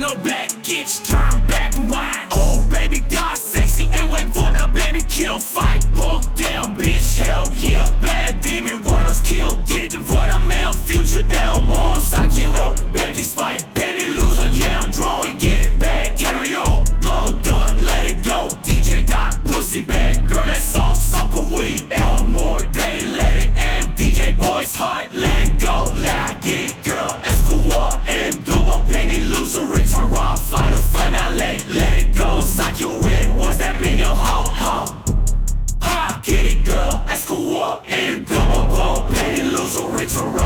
no back, get your turn back, rewind. Oh baby, God sexy, and wait for the baby kill fight. Book down, bitch, hell yeah. Bad demon, want us killed. Get the watermelon, future down, more psycho. Baby fight, baby loser, yeah, I'm drawing. Get it back, carry on. Blow done, let it go. DJ Dot, pussy bag, girl, that's all, suck a weed. One more day, let it end. DJ Boy's heart, let it go. Let I get it, girl, it's cool. And do a penny loser, return raw, final finale. Let it go, suck your win. What's that mean, yo, ho? Ha, get it, girl, that's cool. And do a penny loser, return raw.